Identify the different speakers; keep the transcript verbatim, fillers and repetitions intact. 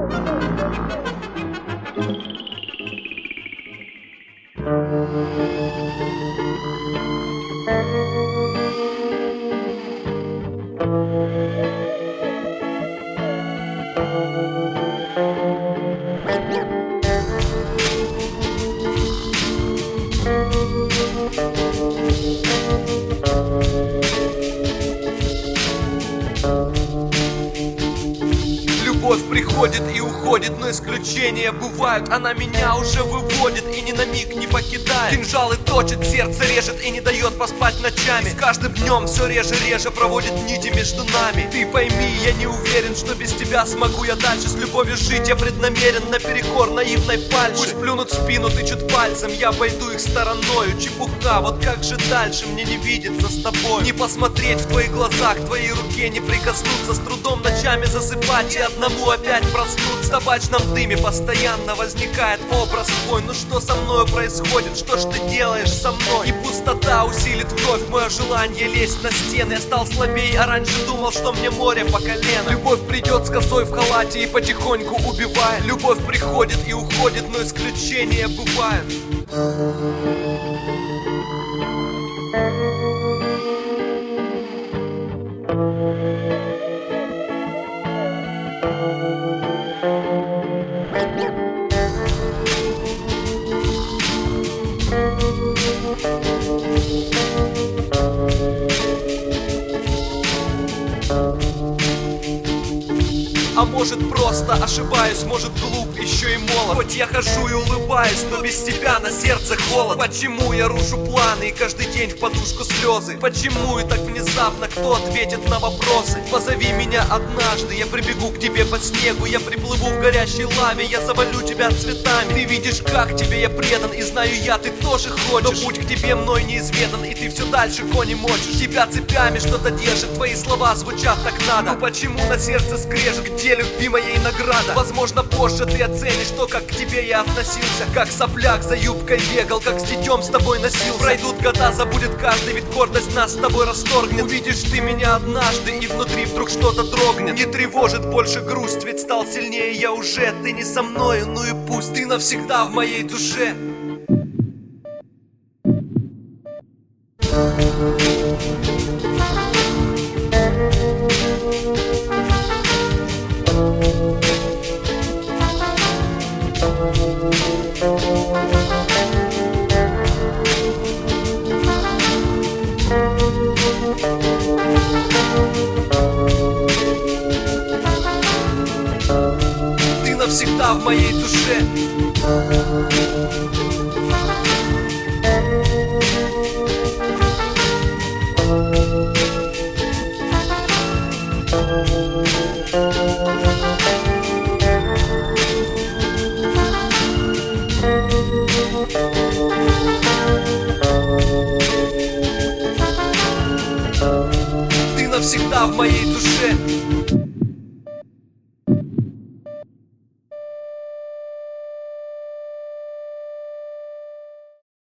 Speaker 1: Любовь приходит и уходит, но исключения бывают. Она меня уже выводит и ни на миг не покидает. Кинжалы точит, сердце режет и не дает поспать ночами. С каждым днем все реже-реже проводит нити между нами. Ты пойми, я не уверен, что без тебя смогу я дальше с любовью жить. Я преднамерен наперекор наивной фальши. Пусть плюнут в спину, тычут пальцем, я пойду их стороною. Чепуха, вот как же дальше мне не видеться с тобой? Не посмотреть в твои глаза, к твоей руке не прикоснуться. С трудом ночами засыпать и одному опять проснуться. В табачном дыме постоянно возникает образ твой. Ну что со мною происходит, что ж ты делаешь со мной? И пустота усилит вновь мое желание лезть на стены. Я стал слабее, а раньше думал, что мне море по колено. Любовь придет с косой в халате и потихоньку убивает. Любовь приходит и уходит, но исключения бывают. А может просто ошибаюсь, может глуп, еще и молод. Хоть я хожу и улыбаюсь, но без тебя на сердце холод. Почему я рушу планы и каждый день в подушку слезы? Почему и так внезапно, кто ответит на вопросы? Позови меня однажды, я прибегу к тебе по снегу. Я приплыву в горящей лаве, я завалю тебя цветами. Ты видишь, как тебе я предан, и знаю я, ты тоже хочешь. Но путь к тебе мной неизведан, и ты все дальше кони мочишь. Тебя цепями что-то держит, твои слова звучат так надо. Ну почему на сердце скрежет, где любви моей награда? Возможно, позже ты оценишь то, как к тебе я относился. Как сопляк за юбкой бегал, как с детем с тобой носился. Пройдут года, забудет каждый, ведь гордость нас с тобой расторгнет. Увидишь ты меня однажды, и внутри вдруг что-то дрогнет. Не тревожит больше грусть, ведь стал сильнее я уже. Ты не со мною, ну и пусть, ты навсегда в моей душе. Ты навсегда в моей душе. Ты навсегда в моей душе.